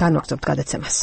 განვაგრძობთ გადაცემას.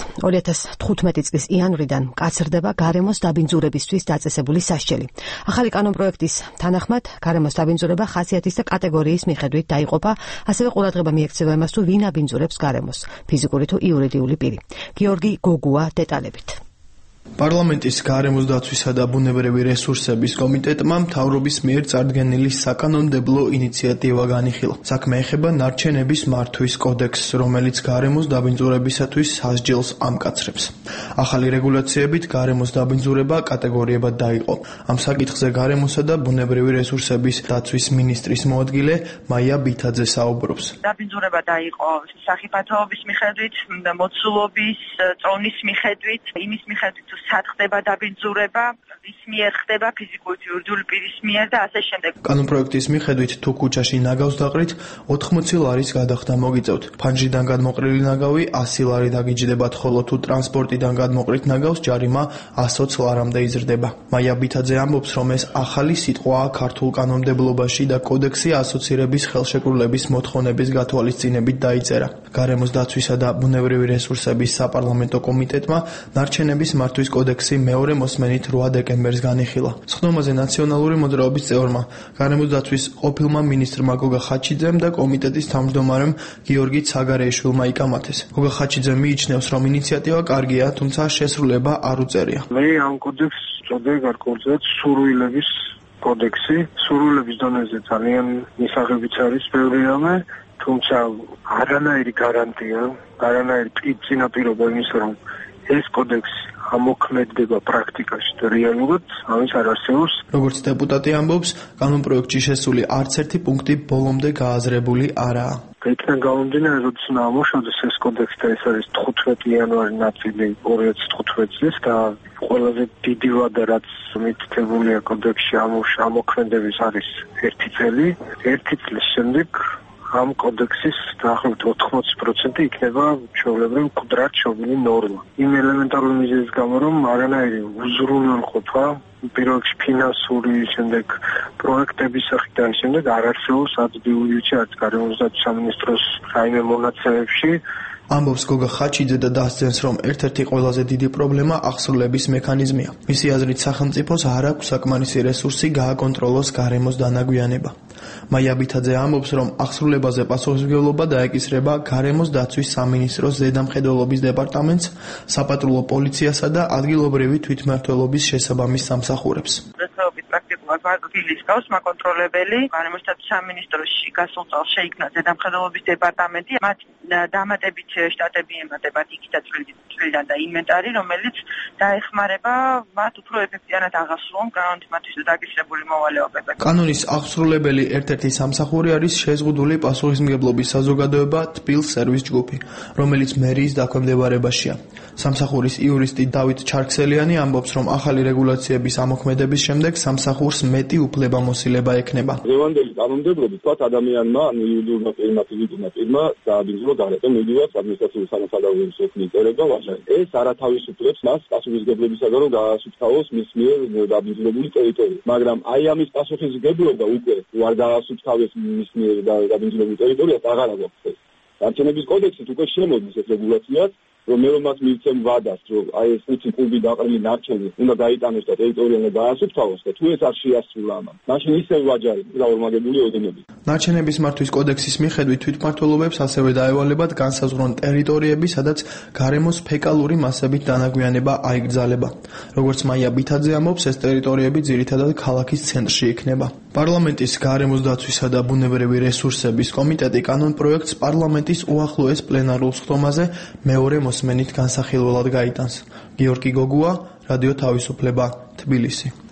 2015 წლის იანვრიდან მკაცრდება გარემოს დაბინძურებისთვის დაწესებული სასჯელი. ახალი კანონპროექტის თანახმად, გარემოს დაბინძურება ხასიათის და კატეგორიის მიხედვით დაიყოფა, ასევე ყურადღება მიექცევა იმას, თუ ვინ აბინძურებს გარემოს, ფიზიკური თუ იურიდიული პირი. გიორგი გოგუა დეტალებით. პარლამენტის გარემოს დაცვისა და ბუნებრივი რესურსების კომიტეტმა მთავრობის მიერ წარდგენილი საკანონმდებლო ინიციატივა განიხილა. საქმე ეხება ნარჩენების მართვის კოდექსს, რომელიც გარემოს დაბინძურებისათვის სასჯელს ამკაცრებს. ახალი რეგულაციებით გარემოს დაბინძურება კატეგორიებად დაიყო. ამ საკითხზე გარემოსა და ბუნებრივი რესურსების დაცვის მინისტრის მოადგილე მაია ბითაძე საუბრობს. დაბინძურება დაიყო სახიფათოების მიხედვით, მოცულობის, წონის მიხედვით, იმის მიხედვით თუ სად ხდება დაბინძურება, ვის მიერ ხდება, ფიზიკური თუ იურიდიული პირის მიერ და ასე შემდეგ. კანონპროექტის მიხედვით თუ ქუჩაში ნაგავს დაყრით, 80 ლარის გადახდა მოგიწევთ. ფანჯრიდან გადმოყრილი ნაგავი 100 ლარი დაგიჯდებათ, ხოლო თუ ტრანსპორტიდან გადმოყრით ნაგავს ჯარიმა 120 ლარამდე იზრდება. მაია ბითაძე ამბობს, რომ ეს ახალი სიტყვაა ქართულ კანონმდებლობაში და კოდექსი ასოცირების ხელშეკრულების მოთხოვნების გათვალისწინებით დაიწერა. გარემოს დაცვისა და ბუნებრივი რესურსების საპარლამენტო კომიტეტმა ნარჩენების მართვის კოდექსი მეორე მოსმენით 8 დეკემბერს განიხილა. სხდომაზე ნაციონალური მოძრაობის წევრმა, გარემოს დაცვის ყოფილმა მინისტრმა გოგა ხაჩიძემ და კომიტეტის თავმჯდომარემ გიორგი ცაგარეიშვილმა იკამათეს. გოგა ხაჩიძე მიიჩნევს, რომ ინიციატივა კარგია, თუმცა შესრულება არ უწერია. მე ამ კოდექსს წოდე გარკვეულწილად სურვილების კოდექსი. სურვილების დონეზე ძალიან მისაღებიც არის ბევრი რამე, თუმცა არანაირი გარანტია, არანაირი წინაპირობა იმის, რომ ეს კოდექსი ამოქმედდება პრაქტიკაში და რეალურად ამის არ არსებობს. როგორც დეპუტატი ამბობს, კანონპროექტში შესული არც ერთი პუნქტი ბოლომდე გააზრებული არაა. იქიდან გამომდინარე, როდის ამოშორდეს ეს კოდექსი და ეს არის 15 იანვარი ნაწილი 2015 წლის და ყველაზე დიდი ვადა, რაც მითითებულია კოდექსში ამოქმედების არის 1 წელი. 1 წლის შემდეგ ამ კოდექსის დაახლოებით 80% იქნება ჩვეულებრივ მკვდრად შობილი ნორმა. იმ ელემენტარული მიზეზის გამო, რომ არანაირი უზრუნველყოფა, პირველ რიგში ფინანსური, შემდეგ პროექტების სახით და შემდეგ არ არსებობს არც ბიუჯეტში, არც გარემოს დაცვის სამინისტროს რაიმე მონაცემებში. ამბობს გოგა ხაჩიძე და დასძენს, რომ ერთ-ერთი ყველაზე დიდი პრობლემა აღსრულების მექანიზმია. მისი აზრით, სახელმწიფოს არ აქვს საკმარისი რესურსი გააკონტროლოს გარემოს დანაგვიანება. მაია ბითაძე ამბობს, რომ აღსრულებაზე პასუხისმგებლობა დაეკისრება გარემოს დაცვის სამინისტროს ზედამხედველობის დეპარტამენტს, საპატრულო პოლიციასა და ადგილობრივი თვითმმართველობის შესაბამის სამსახურებს. პრაქტიკულად ვარგილის გავს მაკონტროლებელი, გარემოს დაცვის სამინისტროში გასულ წელს შეიქმნა ზედამხედველობის დეპარტამენტი, მათ დამატებით შტატები ემატებათ იქით და წვრილიდან და ინვენტარი, რომელიც დაეხმარება მათ უფრო ეფექტიანად აღასრულონ კანონის მათთვის დაკისრებული მოვალეობები. კანონის აღსრულებელი ერთ-ერთი სამსახური არის შეზღუდული პასუხისმგებლობის საზოგადოება თბილ სერვის ჯგუფი, რომელიც მერიის დაქვემდებარებაშია. სამსახურის იურისტი დავით ჩარქსელიანი ამბობს, რომ ახალი რეგულაციების ამოქმედების შემდეგ სამსახურს მეტი უფლებამოსილება ექნება. დღევანდელი კანონმდებლობით თქვათ ადამიანმა, იურიდიულმა პირმა, ფიზიკურმა პირმა დააბინძურა გარემო მიდივართ ადმინისტრაციული სამართალდამცავი სოფლის წერება ვაჟარი. ეს არათავისუფლებს მას პასუხისმგებლობისაგან, რომ გაასუფთავოს მის მიერ დაბინძურებული ტერიტორია. მაგრამ აი ამის პასუხისმგებლობა უკვე არ გაასუფთავეს მის მიერ დაბინძურებული ტერიტორიას აღარ აქვს. ნარჩენების კოდექსით უკვე შემოდის ეს რეგულაციაც, რომ მე რომ მას მივცემ ვადას, რომ აი ეს 5 კუბი დაყრილი ნარჩენი უნდა გაიტანოს და ტერიტორია უნდა გაასუფთავოს და თუ ეს არ შეასრულა ამან, მაშინ ისევ ვაჯარი დაორმაგებული ოდენები. ნარჩენების მართვის კოდექსის მიხედვით თვითმმართველობებს ასევე დაევალებათ განსაზღვრონ ტერიტორიები, სადაც გარემოს ფეკალური მასებით დანაგვიანება აიგრძალება. როგორც მაია ბითაძე ამბობს, ეს ტერიტორიები ძირითადად ქალაქის ცენტრში იქნება. პარლამენტის გარემოს დაცვისა და ბუნებრივი რესურსების კომიტეტი კანონპროექტს პარლამენტის უახლოეს პლენარულ სხდომაზე მეორე მოსმენით განსახილველად გაიტანს. გიორგი გოგუა, რადიო თავისუფლება, თბილისი.